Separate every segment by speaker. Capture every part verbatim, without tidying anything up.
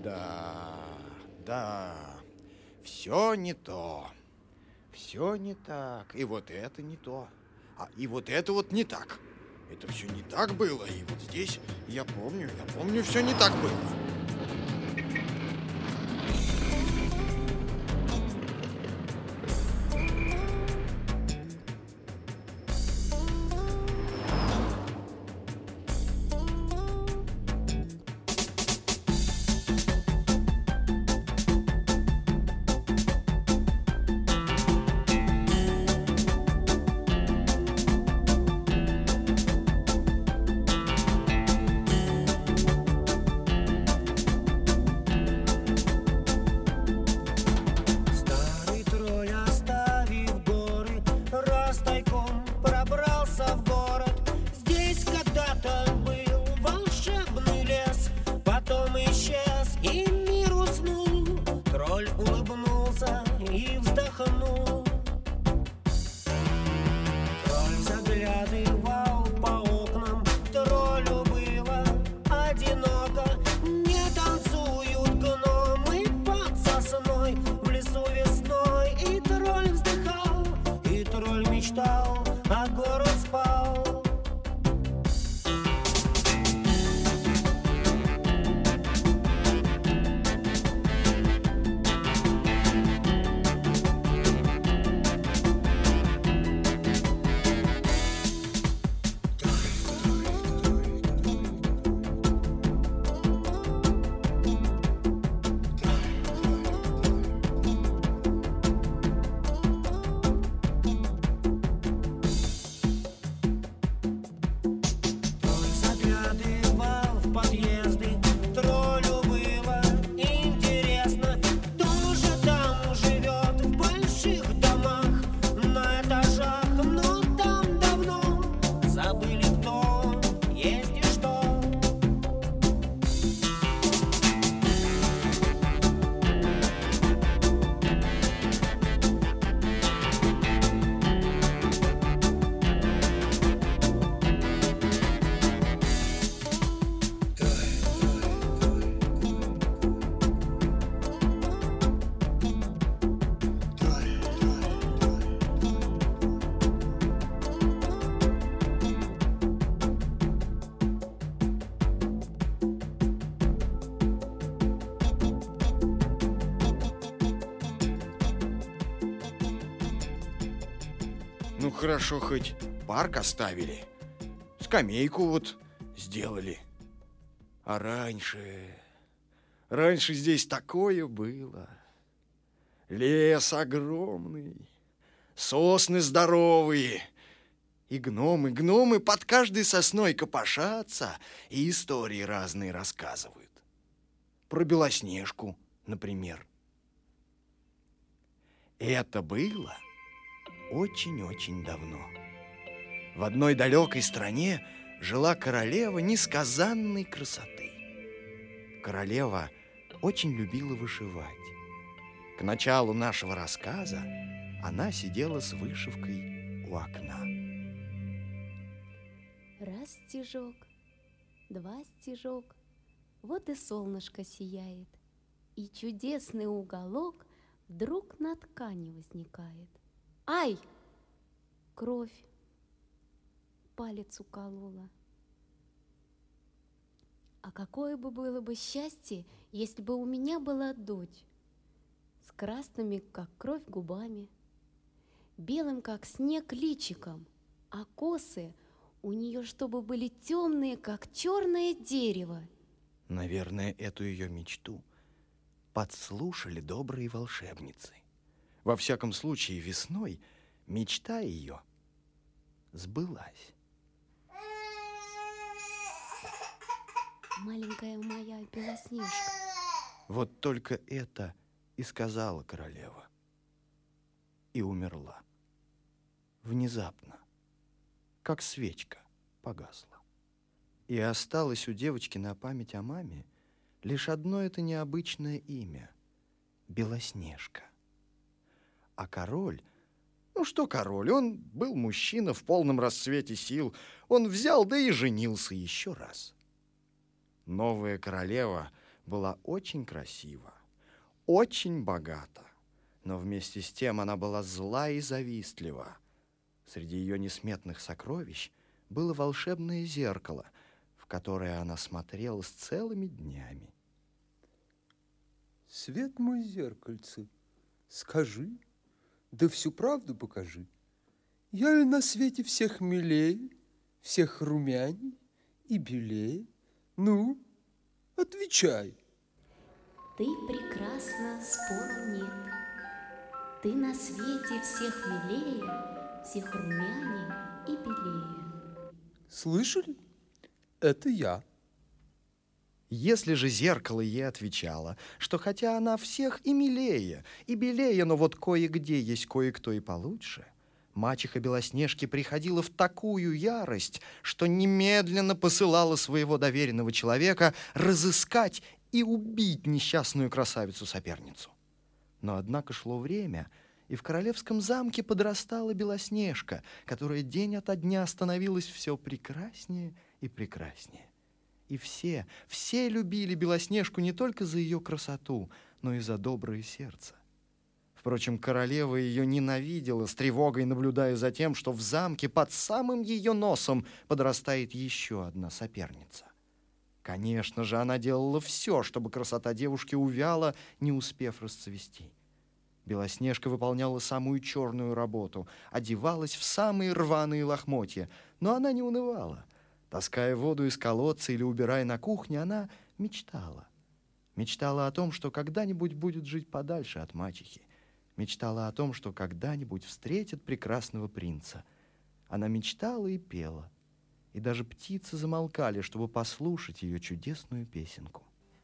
Speaker 1: Да, да, все не то, все не так, и вот это не то, а и вот это вот не так. Это все не так было, и вот здесь я помню, я помню, все не так было. Ну, хорошо, хоть парк оставили. Скамейку вот сделали. А раньше... Раньше здесь такое было. Лес огромный, сосны здоровые. И гномы, гномы под каждой сосной копошатся и истории разные рассказывают. Про Белоснежку, например. Это было очень-очень давно. В одной далекой стране жила королева несказанной красоты. Королева очень любила вышивать. К началу нашего рассказа она сидела с вышивкой у окна.
Speaker 2: Раз стежок, два стежок, вот и солнышко сияет, и чудесный уголок вдруг на ткани возникает. Ай! Кровь! Палец уколола. А какое бы было бы счастье, если бы у меня была дочь с красными, как кровь, губами, белым, как снег, личиком, а косы у нее чтобы были темные, как черное дерево.
Speaker 1: Наверное, эту ее мечту подслушали добрые волшебницы. Во всяком случае, весной мечта ее сбылась.
Speaker 2: Маленькая моя Белоснежка.
Speaker 1: Вот только это и сказала королева. И умерла. Внезапно, как свечка, погасла. И осталось у девочки на память о маме лишь одно это необычное имя — Белоснежка. А король, ну что король, он был мужчина в полном расцвете сил, он взял да и женился еще раз. Новая королева была очень красива, очень богата, но вместе с тем она была зла и завистлива. Среди ее несметных сокровищ было волшебное зеркало, в которое она смотрела с целыми днями.
Speaker 3: Свет мой, зеркальце, скажи, да всю правду покажи. Я ли на свете всех милее, всех румяней и белее? Ну, отвечай.
Speaker 2: Ты прекрасна, спору нет. Ты на свете всех милее, всех румяней и белее.
Speaker 3: Слышали? Это я.
Speaker 1: Если же зеркало ей отвечало, что хотя она всех и милее, и белее, но вот кое-где есть кое-кто и получше, мачеха Белоснежки приходила в такую ярость, что немедленно посылала своего доверенного человека разыскать и убить несчастную красавицу-соперницу. Но однако шло время, и в королевском замке подрастала Белоснежка, которая день ото дня становилась все прекраснее и прекраснее. И все, все любили Белоснежку не только за ее красоту, но и за доброе сердце. Впрочем, королева ее ненавидела, с тревогой наблюдая за тем, что в замке под самым ее носом подрастает еще одна соперница. Конечно же, она делала все, чтобы красота девушки увяла, не успев расцвести. Белоснежка выполняла самую черную работу, одевалась в самые рваные лохмотья, но она не унывала. Таская воду из колодца или убирая на кухне, она мечтала. Мечтала о том, что когда-нибудь будет жить подальше от мачехи. Мечтала о том, что когда-нибудь встретит прекрасного принца. Она мечтала и пела. И даже птицы замолкали, чтобы послушать ее чудесную песенку.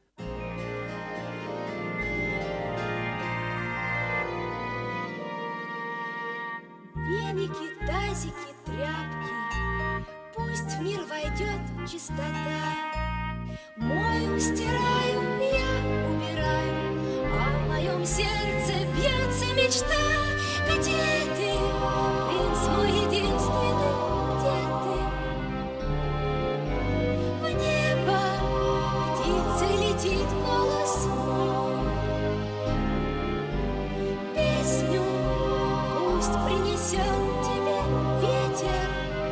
Speaker 4: Веники, тазики, тряпки, пусть в мир войдет чистота. Мою, стираю, я убираю, а в моем сердце бьется мечта. Где ты, принц мой единственный, где ты? В небо птица летит, голос мой. Песню пусть принесет тебе ветер.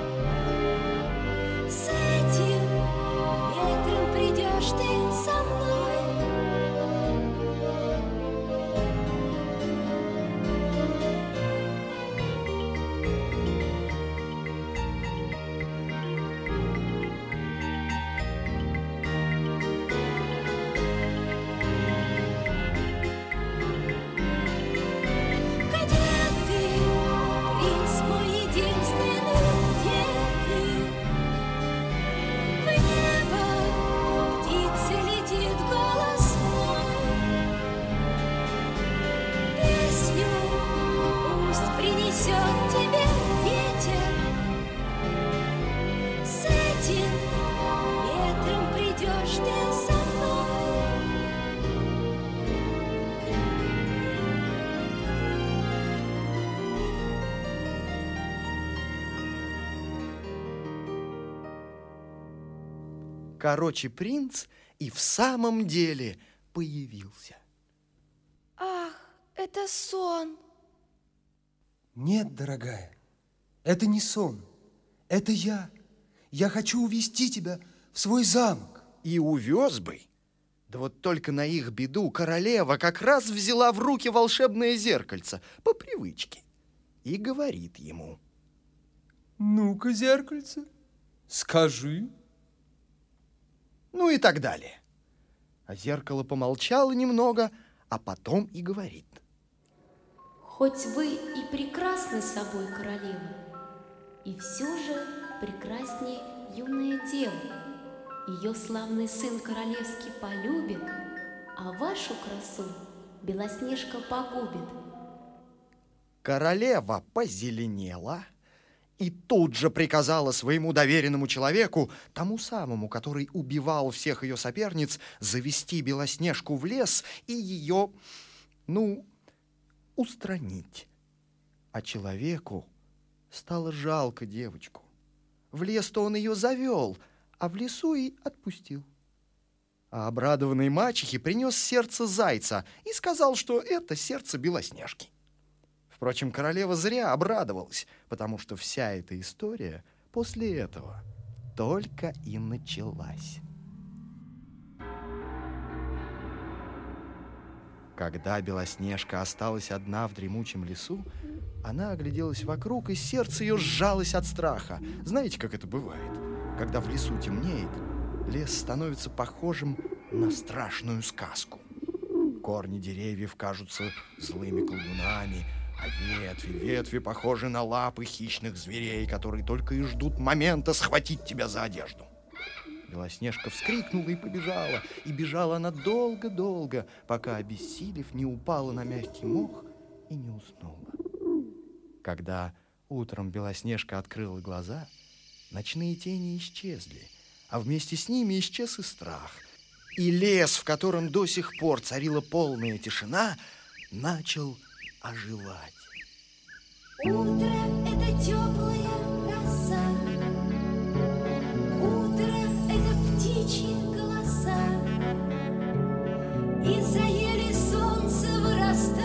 Speaker 4: С этим ветром придешь ты со мной.
Speaker 1: Короче, принц и в самом деле появился.
Speaker 4: Ах, это сон.
Speaker 3: Нет, дорогая, это не сон. Это я. Я хочу увести тебя в свой замок.
Speaker 1: И увез бы. Да вот только на их беду королева как раз взяла в руки волшебное зеркальце по привычке и говорит ему:
Speaker 3: Ну-ка, зеркальце, скажи.
Speaker 1: Ну и так далее. А зеркало помолчало немного, а потом и говорит:
Speaker 2: Хоть вы и прекрасны собой, королева, и все же прекраснее юная дева. Ее славный сын королевский полюбит, а вашу красу Белоснежка погубит.
Speaker 1: Королева позеленела и тут же приказала своему доверенному человеку, тому самому, который убивал всех ее соперниц, завести Белоснежку в лес и ее, ну, устранить. А человеку стало жалко девочку. В лес-то он ее завел, а в лесу и отпустил. А обрадованный мачехе принес сердце зайца и сказал, что это сердце Белоснежки. Впрочем, королева зря обрадовалась, потому что вся эта история после этого только и началась. Когда Белоснежка осталась одна в дремучем лесу, она огляделась вокруг, и сердце ее сжалось от страха. Знаете, как это бывает? Когда в лесу темнеет, лес становится похожим на страшную сказку. Корни деревьев кажутся злыми колдунами, а ветви, ветви похожи на лапы хищных зверей, которые только и ждут момента схватить тебя за одежду. Белоснежка вскрикнула и побежала, и бежала она долго-долго, пока, обессилев, не упала на мягкий мох и не уснула. Когда утром Белоснежка открыла глаза, ночные тени исчезли, а вместе с ними исчез и страх. И лес, в котором до сих пор царила полная тишина, начал оживать.
Speaker 4: Утро — это теплая роса, утро — это птичьи голоса, из-за ели солнце вырастает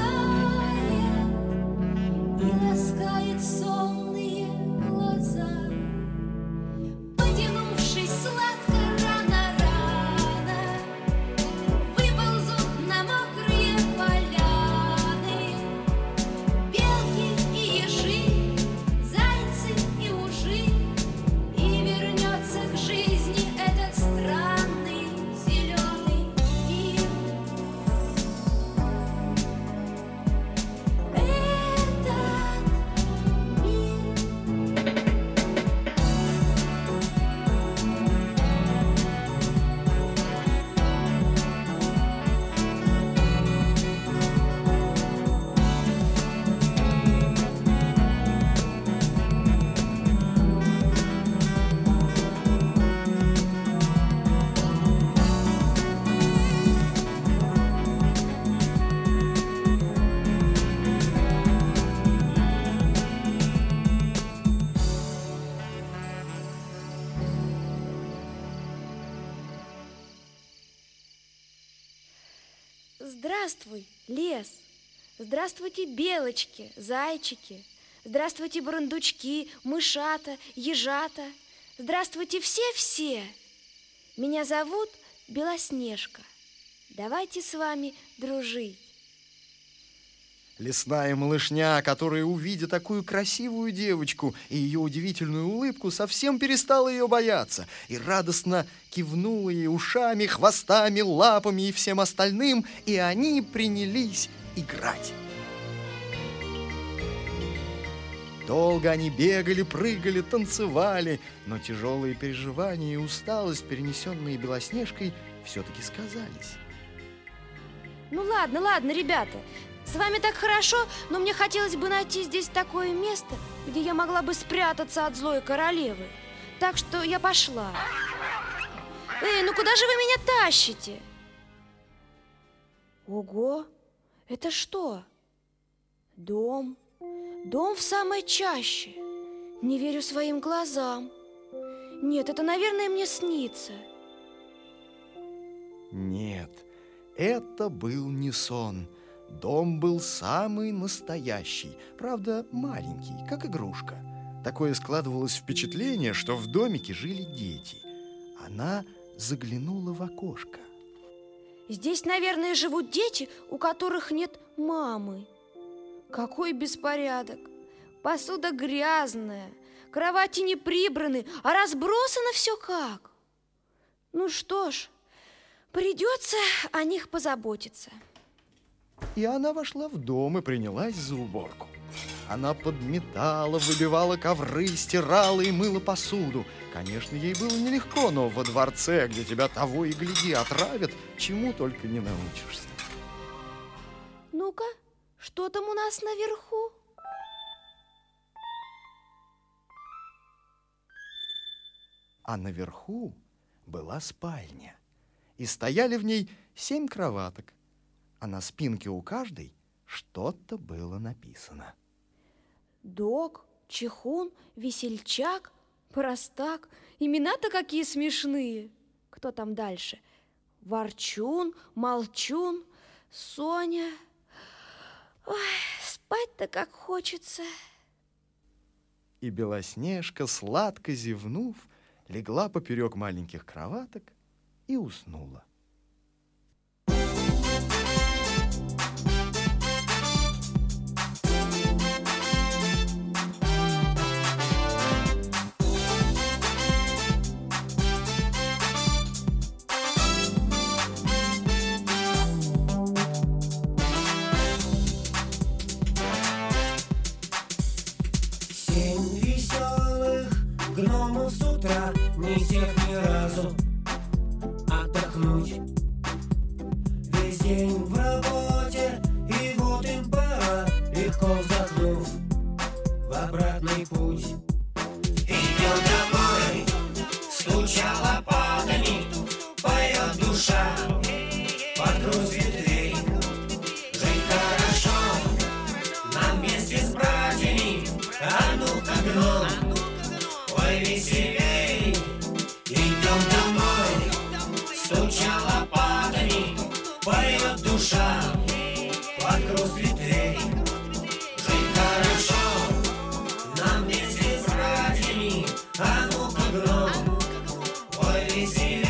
Speaker 4: и ласкает сонные глаза. Потянувшись сладко рано-рано, выползут на мокрые поляны белки и ежи, зайцы и ужи, и вернется к жизни этот странный зеленый мир. Этот мир.
Speaker 5: Здравствуй, лес! Здравствуйте, белочки, зайчики! Здравствуйте, бурундучки, мышата, ежата! Здравствуйте все-все! Меня зовут Белоснежка. Давайте с вами дружить.
Speaker 1: Лесная малышня, которая, увидя такую красивую девочку и ее удивительную улыбку, совсем перестала ее бояться и радостно кивнула ей ушами, хвостами, лапами и всем остальным, и они принялись играть. Долго они бегали, прыгали, танцевали, но тяжелые переживания и усталость, перенесенные Белоснежкой, все-таки сказались.
Speaker 5: Ну ладно, ладно, ребята, с вами так хорошо, но мне хотелось бы найти здесь такое место, где я могла бы спрятаться от злой королевы. Так что я пошла. Эй, ну куда же вы меня тащите? Ого, это что? Дом. Дом в самой чаще. Не верю своим глазам. Нет, это, наверное, мне снится.
Speaker 1: Нет, это был не сон. Дом был самый настоящий, правда, маленький, как игрушка. Такое складывалось впечатление, что в домике жили дети. Она заглянула в окошко.
Speaker 5: Здесь, наверное, живут дети, у которых нет мамы. Какой беспорядок! Посуда грязная, кровати не прибраны, а разбросано все как. Ну что ж, придется о них позаботиться.
Speaker 1: И она вошла в дом и принялась за уборку. Она подметала, выбивала ковры, стирала и мыла посуду. Конечно, ей было нелегко, но во дворце, где тебя того и гляди отравят, чему только не научишься.
Speaker 5: Ну-ка, что там у нас наверху?
Speaker 1: А наверху была спальня, и стояли в ней семь кроваток, а на спинке у каждой что-то было написано.
Speaker 5: Дог, Чехун, Весельчак, Простак. Имена-то какие смешные. Кто там дальше? Ворчун, Молчун, Соня. Ой, спать-то как хочется.
Speaker 1: И Белоснежка, сладко зевнув, легла поперек маленьких кроваток и уснула.
Speaker 6: Семь веселых гномов с утра, не сев ни разу отдохнуть. Весь день в работе, и вот им пора, легко вздохнув, в обратный путь. Идем домой, стуча лопатами, поет душа под груз ветвей. Жить хорошо нам вместе с братьями, а ну-ка, гном, ой, веселей. Идем домой, стуча лопатами, поет душа под груз ветвей. Жить хорошо нам вместе с братьями, а ну-ка, гном, ой, веселей.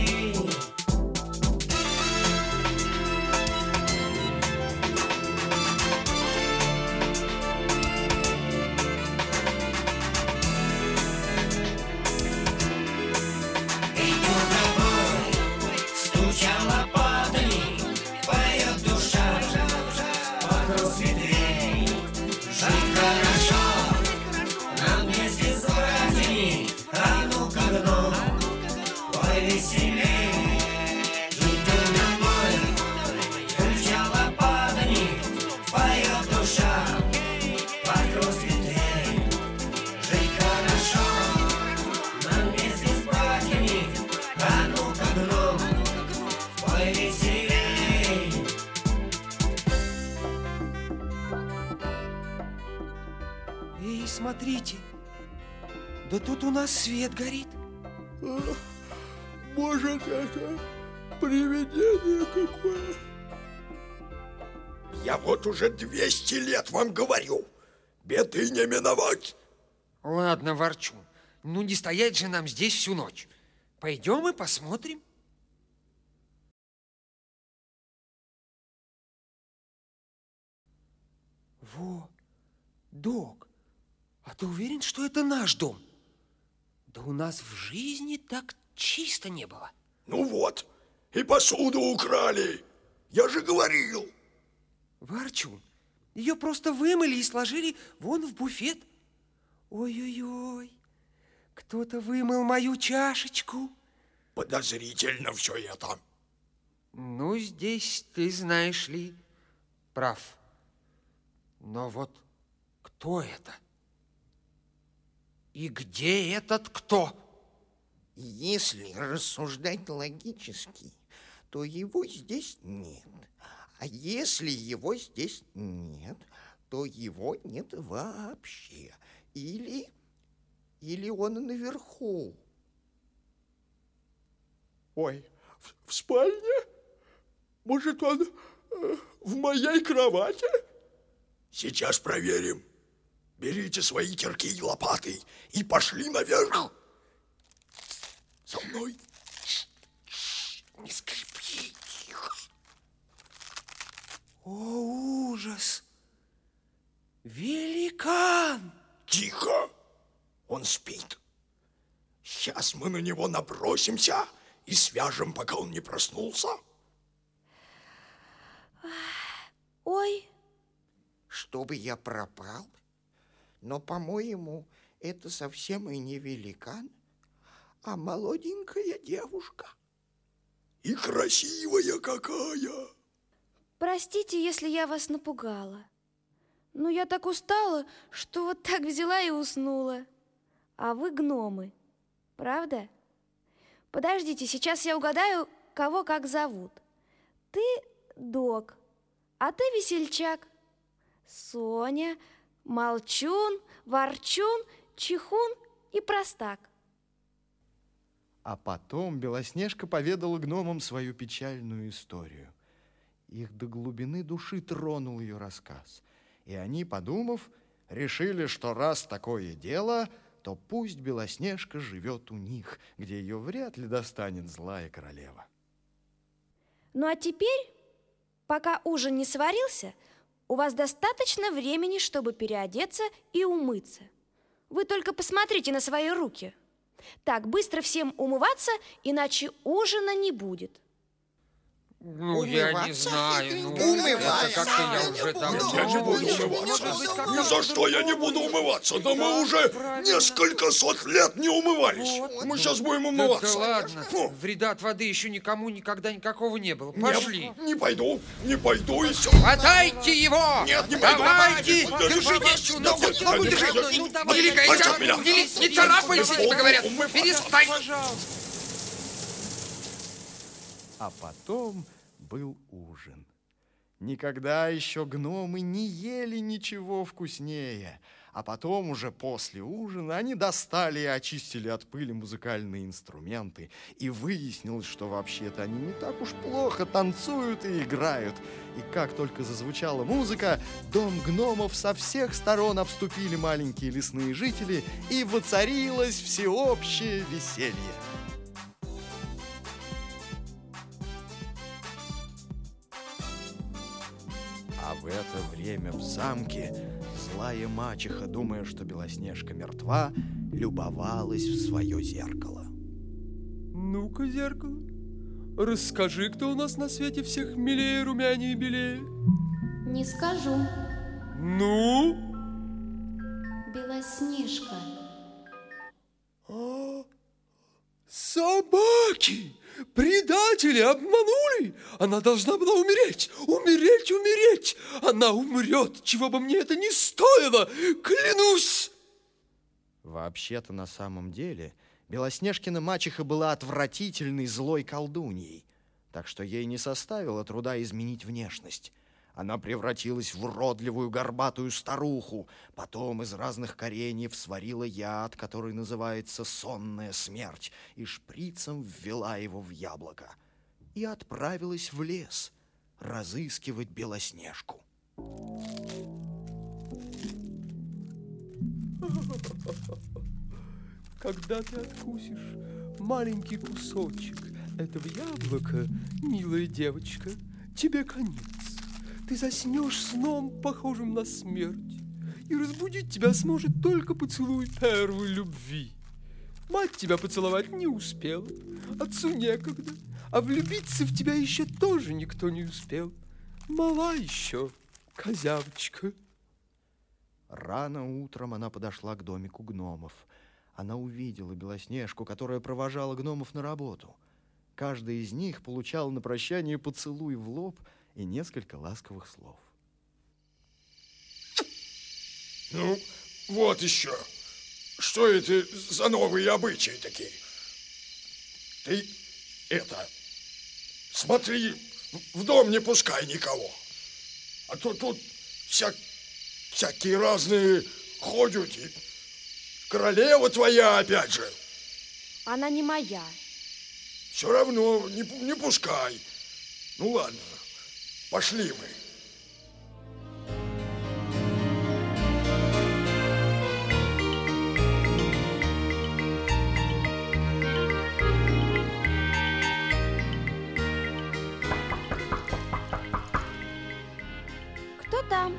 Speaker 6: Идем домой, стуча лопатами, поет душа под груз ветвей. Жить хорошо нам вместе с братьями, а ну-ка, гном, ой, веселей. Идем домой, стуча лопатами, поет душа под груз ветвей. Жить хорошо нам вместе с братьями, а ну-ка, гном, ой, веселей.
Speaker 3: Эй, смотрите, да тут у нас свет горит.
Speaker 7: Может, это привидение какое? Я вот уже двести лет вам говорю, беды не миновать.
Speaker 3: Ладно, Ворчун, ну не стоять же нам здесь всю ночь. Пойдем и посмотрим. Во, Док, а ты уверен, что это наш дом? Да у нас в жизни так чисто не было.
Speaker 7: Ну вот, и посуду украли. Я же говорил.
Speaker 3: Ворчун, ее просто вымыли и сложили вон в буфет. Ой-ой-ой, кто-то вымыл мою чашечку.
Speaker 7: Подозрительно все это.
Speaker 3: Ну, здесь, ты знаешь ли, прав. Но вот кто это? И где этот кто?
Speaker 8: Если рассуждать логически, то его здесь нет. А если его здесь нет, то его нет вообще. Или, или он наверху.
Speaker 7: Ой, в, в спальне? Может, он э, в моей кровати? Сейчас проверим. Берите свои кирки и лопаты и пошли наверх. За мной.
Speaker 3: Не скрипи, тихо. О, ужас! Великан!
Speaker 7: Тихо! Он спит. Сейчас мы на него набросимся и свяжем, пока он не проснулся.
Speaker 5: Ой,
Speaker 8: Чтобы я пропал? Но, по-моему, это совсем и не великан, а молоденькая девушка.
Speaker 7: И красивая какая!
Speaker 5: простите, если я вас напугала. Но я так устала, что вот так взяла и уснула. А вы гномы, правда? Подождите, сейчас я угадаю, кого как зовут. Ты Док, а ты Весельчак. Соня, Молчун, Ворчун, Чихун и Простак.
Speaker 1: А потом Белоснежка поведала гномам свою печальную историю. Их до глубины души тронул ее рассказ. И они, подумав, решили, что раз такое дело, то пусть Белоснежка живет у них, где ее вряд ли достанет злая королева.
Speaker 5: Ну а теперь, пока ужин не сварился, у вас достаточно времени, чтобы переодеться и умыться. Вы только посмотрите на свои руки. Так, быстро всем умываться, иначе ужина не будет.
Speaker 3: Ну, я не
Speaker 8: Умываться?
Speaker 3: знаю. Ну,
Speaker 8: Умываться?
Speaker 3: это как-то я
Speaker 8: Я
Speaker 3: уже
Speaker 8: не
Speaker 3: давно...
Speaker 8: буду.
Speaker 7: Я не буду
Speaker 8: Может
Speaker 7: умываться.
Speaker 8: быть, как-то
Speaker 7: Ни за что я не буду умываться. Да мы уже несколько сот лет не умывались. Мы сейчас будем
Speaker 3: Да,
Speaker 7: умываться.
Speaker 3: да ладно,
Speaker 7: Фу.
Speaker 3: вреда от воды еще никому никогда никакого не было.
Speaker 7: Не-
Speaker 3: Пошли.
Speaker 7: Не, пойду, не пойду и все.
Speaker 3: Хватайте его!
Speaker 7: Нет, не пойду.
Speaker 3: Давайте!
Speaker 7: Да не
Speaker 3: Держитесь!
Speaker 7: пойду.
Speaker 3: Ну,
Speaker 7: Нет,
Speaker 3: ну,
Speaker 7: я не
Speaker 3: держи.
Speaker 7: пойду.
Speaker 3: Ну,
Speaker 7: Ну,
Speaker 3: давай,
Speaker 7: Великая
Speaker 3: не
Speaker 7: царь меня.
Speaker 3: не- не царапайся, тебе говорят! Перестань!
Speaker 1: А потом был ужин. Никогда еще гномы не ели ничего вкуснее. А потом уже после ужина они достали и очистили от пыли музыкальные инструменты. И выяснилось, что вообще-то они не так уж плохо танцуют и играют. И как только зазвучала музыка, дом гномов со всех сторон обступили маленькие лесные жители, и воцарилось всеобщее веселье. А в это время в замке злая мачеха, думая, что Белоснежка мертва, любовалась в свое зеркало.
Speaker 3: Ну-ка, зеркало, расскажи, кто у нас на свете всех милее, румянее и белее.
Speaker 2: Не скажу.
Speaker 3: Ну?
Speaker 2: Белоснежка.
Speaker 3: Собаки! Предатели обманули! Она должна была умереть! Умереть, умереть! Она умрет, чего бы мне это ни стоило! Клянусь!
Speaker 1: Вообще-то на самом деле Белоснежкина мачеха была отвратительной злой колдуньей, так что ей не составило труда изменить внешность. Она превратилась в уродливую горбатую старуху, потом из разных кореньев сварила яд, который называется сонная смерть, и шприцем ввела его в яблоко. И отправилась в лес разыскивать Белоснежку.
Speaker 3: Когда ты откусишь маленький кусочек этого яблока, милая девочка, тебе конец. Ты заснешь сном, похожим на смерть, и разбудить тебя сможет только поцелуй первой любви. Мать тебя поцеловать не успела, отцу некогда, а влюбиться в тебя еще тоже никто не успел. Мала еще, козявочка.
Speaker 1: Рано утром она подошла к домику гномов. Она увидела Белоснежку, которая провожала гномов на работу. Каждый из них получал на прощание поцелуй в лоб и несколько ласковых слов.
Speaker 7: Ну, вот еще. Что это за новые обычаи такие? Ты это, смотри, в дом не пускай никого. А то тут вся, всякие разные ходят. И королева твоя опять же.
Speaker 5: Она не моя.
Speaker 7: Все равно не, не пускай. Ну ладно, пошли мы.
Speaker 5: Кто там?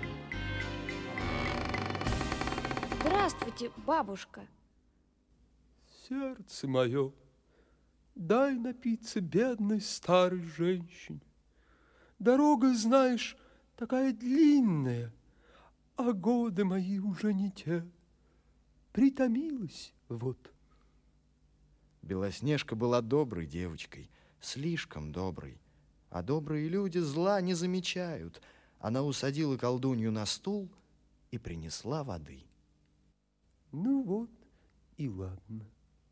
Speaker 5: Здравствуйте, бабушка.
Speaker 3: Сердце мое, дай напиться бедной старой женщине. Дорога, знаешь, такая длинная, а годы мои уже не те. Притомилась вот.
Speaker 1: Белоснежка была доброй девочкой, слишком доброй. А добрые люди зла не замечают. Она усадила колдунью на стул и принесла воды.
Speaker 3: Ну вот и ладно.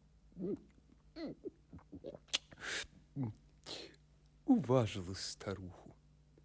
Speaker 3: Уважила старуху.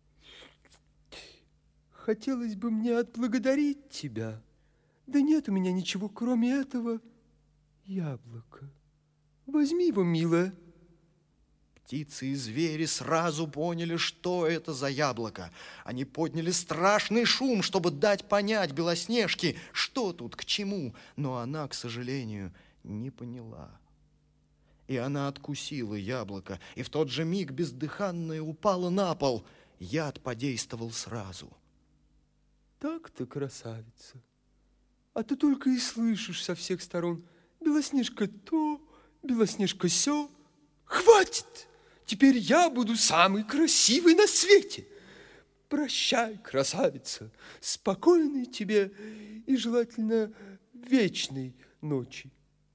Speaker 3: Хотелось бы мне отблагодарить тебя. Да нет у меня ничего, кроме этого яблока. Возьми его, милая.
Speaker 1: Птицы и звери сразу поняли, что это за яблоко. Они подняли страшный шум, чтобы дать понять Белоснежке, что тут к чему. Но она, к сожалению, не поняла. И она откусила яблоко, и в тот же миг бездыханное упало на пол. Яд подействовал сразу.
Speaker 3: Так-то, красавица. А ты только и слышишь со всех сторон: Белоснежка то, Белоснежка сё. Хватит! Теперь я буду самый красивый на свете. Прощай, красавица, спокойной тебе и, желательно, вечной ночи.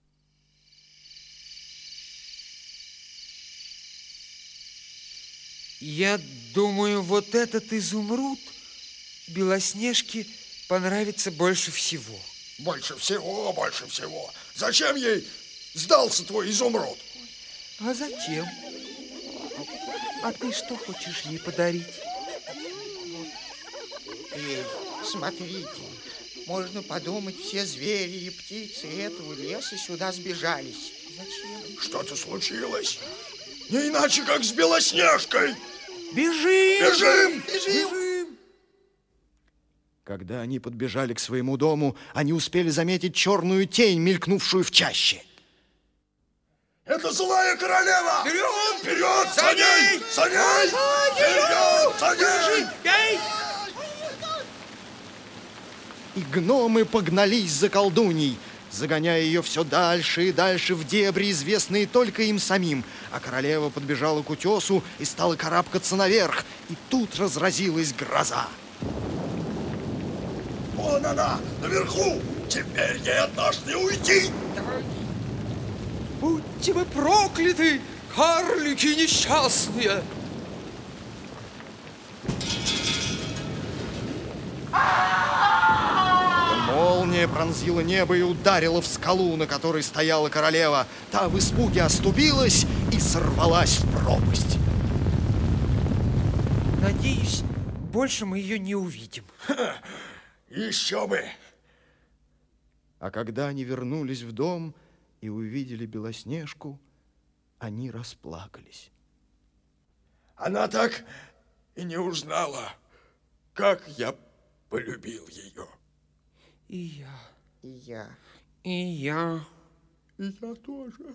Speaker 9: Я думаю, вот этот изумруд Белоснежке понравится больше всего.
Speaker 7: Больше всего, больше всего. Зачем ей сдался твой изумруд?
Speaker 9: А зачем? А ты что хочешь ей подарить?
Speaker 8: Эй, смотрите, можно подумать, все звери и птицы этого леса сюда сбежались. Зачем?
Speaker 7: Что-то случилось? Не иначе, как с Белоснежкой.
Speaker 9: Бежим!
Speaker 7: Бежим!
Speaker 9: Бежим!
Speaker 1: Когда они подбежали к своему дому, они успели заметить черную тень, мелькнувшую в чаще.
Speaker 7: Это злая королева!
Speaker 9: Вперед!
Speaker 7: Вперед!
Speaker 9: За
Speaker 7: За ней!
Speaker 9: ней!
Speaker 7: За ней! Вперед! За ней!
Speaker 9: Эй!
Speaker 1: И гномы погнались за колдуньей, загоняя ее все дальше и дальше в дебри, известные только им самим. А королева подбежала к утесу и стала карабкаться наверх. И тут разразилась гроза.
Speaker 7: Вон она, наверху! Теперь ей от нас не уйти!
Speaker 3: Будьте вы прокляты, карлики несчастные!
Speaker 1: Молния пронзила небо и ударила в скалу, на которой стояла королева. Та в испуге оступилась и сорвалась в пропасть.
Speaker 9: Надеюсь, больше мы ее не увидим.
Speaker 7: Еще бы!
Speaker 1: А когда они вернулись в дом и увидели Белоснежку, они расплакались.
Speaker 7: Она так и не узнала, как я полюбил ее.
Speaker 9: И я.
Speaker 8: И я.
Speaker 9: И я.
Speaker 7: И я тоже.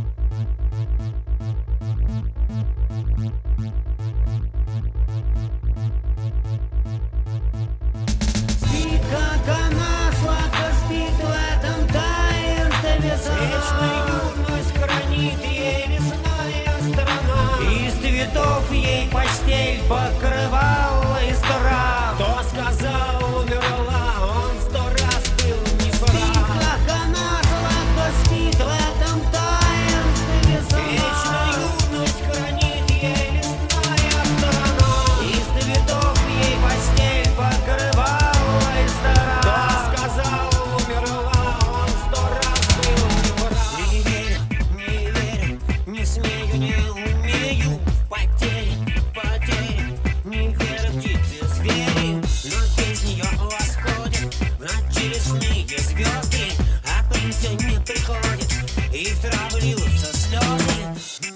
Speaker 6: Спит, как она, сладко спит в этом таинстве сон. Вечную юность хранит ей лесная сторона. Из цветов ей постель покрывала и сто раз. Кто сказал, умерла, он сто раз был не прав. Спит, как она, сладко спит в этом таинстве сон. Вечную юность хранит ей лесная сторона. Из цветов ей постель покрывала и сто раз. Кто сказал, умерла, он сто раз был не прав. Не верю, не верю, не смею, не умею в потери, в потери. Не верю птицы, звери, но без нее восходят в ночи лесные звезды, а пыль все не приходит, и в траву льются слезы.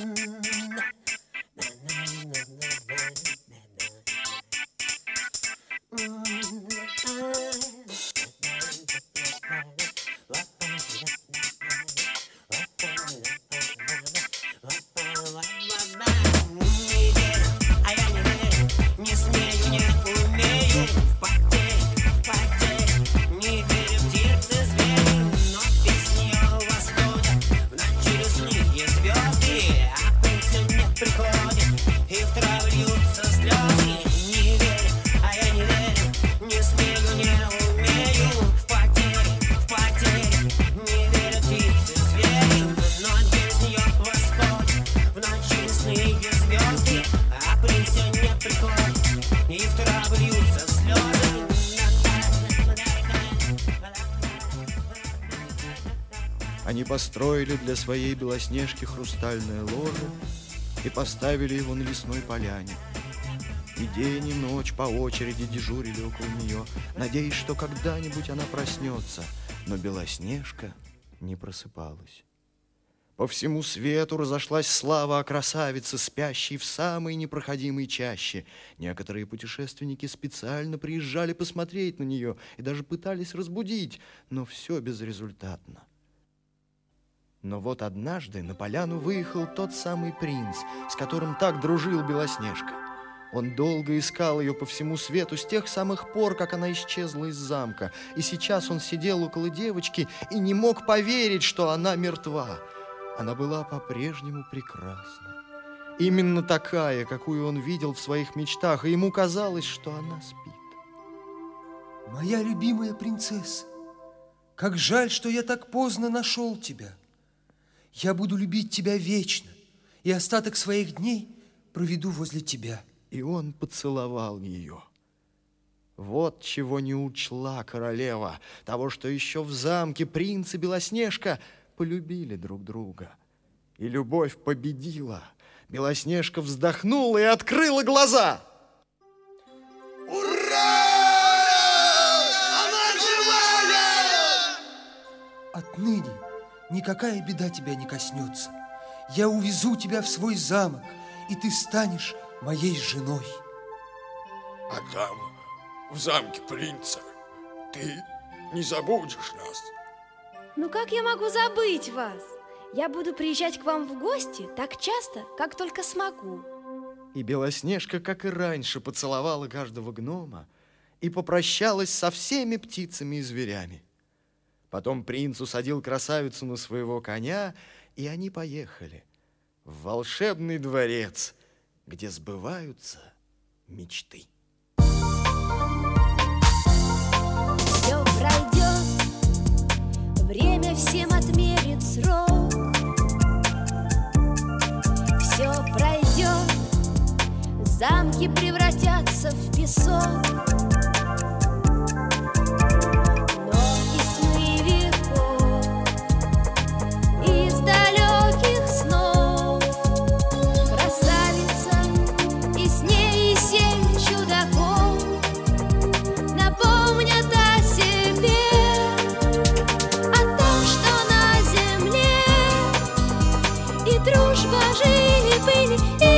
Speaker 6: Не верю, а я не верю, не смею, не умею в потери, в потери. Не верю птицы, звери, но без нее восходят в ночи лесные звезды, а пыль все не приходит, и в траву льются слезы. Не верю, а я не верю, не смею, не умею в потери, в потери. Не верю птицы, звери, но без нее восходят в ночи лесные звезды, а пыль все не приходит, и в траву льются слезы.
Speaker 1: Они построили для своей Белоснежки хрустальное ложе и поставили его на лесной поляне. И день, и ночь по очереди дежурили около нее, надеясь, что когда-нибудь она проснется. Но Белоснежка не просыпалась. По всему свету разошлась слава о красавице, спящей в самой непроходимой чаще. Некоторые путешественники специально приезжали посмотреть на нее и даже пытались разбудить, но все безрезультатно. Но вот однажды на поляну выехал тот самый принц, с которым так дружил Белоснежка. Он долго искал ее по всему свету с тех самых пор, как она исчезла из замка. И сейчас он сидел около девочки и не мог поверить, что она мертва. Она была по-прежнему прекрасна. Именно такая, какую он видел в своих мечтах, и ему казалось, что она спит.
Speaker 3: Моя любимая принцесса, как жаль, что я так поздно нашел тебя. Я буду любить тебя вечно, и остаток своих дней проведу возле тебя.
Speaker 1: И он поцеловал ее. Вот чего не учла королева, того, что еще в замке принц и Белоснежка полюбили друг друга. И любовь победила. Белоснежка вздохнула и открыла глаза.
Speaker 7: Ура! Она живая!
Speaker 3: Отныне никакая беда тебя не коснется. Я увезу тебя в свой замок, и ты станешь моей женой.
Speaker 7: А там, в замке принца, ты не забудешь нас.
Speaker 5: Ну как я могу забыть вас? Я буду приезжать к вам в гости так часто, как только смогу.
Speaker 1: И Белоснежка, как и раньше, поцеловала каждого гнома и попрощалась со всеми птицами и зверями. Потом принц усадил красавицу на своего коня, и они поехали в волшебный дворец, где сбываются мечты.
Speaker 4: Все пройдет, время всем отмерит срок. Все пройдет, замки превратятся в песок. Но из тьмы веков, из далеких снов красавица, и с ней семь чудаков напомнят о себе, о том, что на земле и дружба жили-были, и